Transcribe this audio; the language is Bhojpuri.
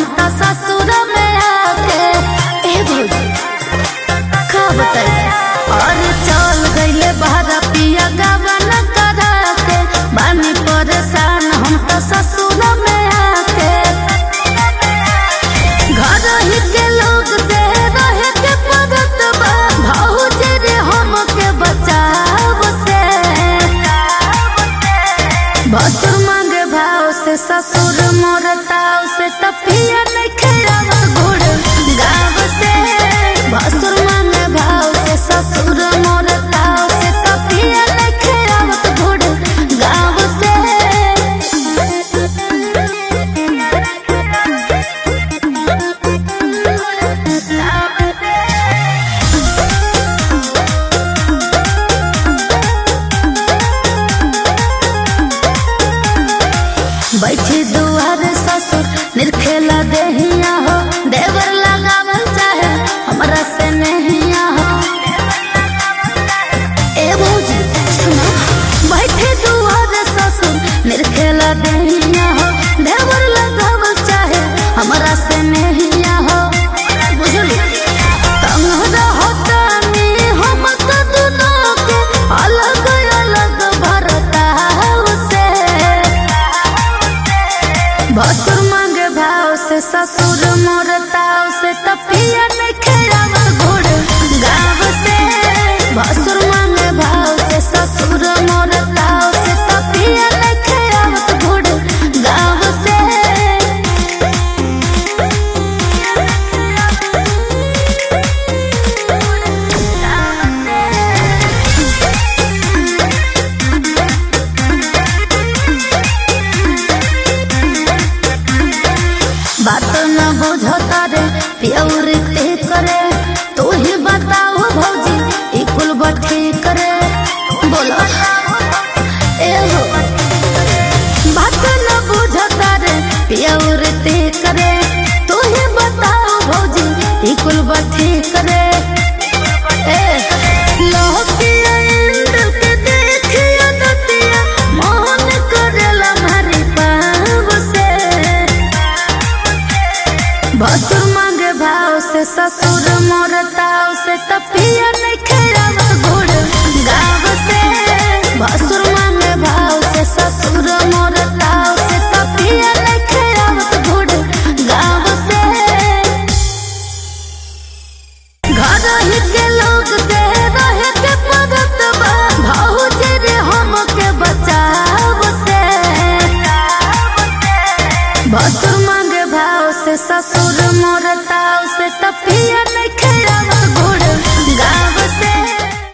तो ससुर में आके का बताइए और चल गईले बाहर पिया गवन करा के बानी परेशान हम तो ससुर में आके घर ही के लोग से रहे के पड़त बा भौजी रे हम के बचाव से भसुर मांगे भाव से ससुर मोर ताव से तपिया नहीं खेलावा घोड़ गाँव से भसुर मांगे भाव से ससुर मोर ताव से तपिया नहीं खेलावा घोड़ गाँव से बैठी दुआर ससुर निरखेला देहिया हो देवर लगावल चाहे हमरा से नहिया हो ए भौजी सुनो बैठी दुआर ससुर निरखेला देहिया हो देवर लगावल चाहे हमरा से नहिया हो बुझली तंगरा होता नी हम तो दोनों के अलग अलग भरता से भसुर मांगे भाव से ससुर मोर ताव से तपिया नहीं खेलावा घोड़ गाँव से भसुर मांगे भाव से ससुर मोर ताव से तपिया नहीं खेलावा घोड़ गाँव से बात न बुझता रे प्यार ते करे तू ही बताओ भौजी ई कुल बठी करे बोलो ए हो बात न बुझता रे प्यार ते करे तू ही बताओ भौजी ई कुल बठी करे ए लोकिया इंद्र के देखिया नतिया मोहन करेला मारी पाव से भसुर मांगे भाव से ससुर मोर ताव से तपिया नहीं खेलावा घोड़ गाँव से भसुर मांगे भाव से ससुर मोर ताव से तपिया नहीं खेलावा घोड़ गाँव से घर ही के लोग से रहे के पड़त बा भौजी रे हम के बचाव से भसुर मांगे भाव से ससुर मोर ताव से तपिया नहीं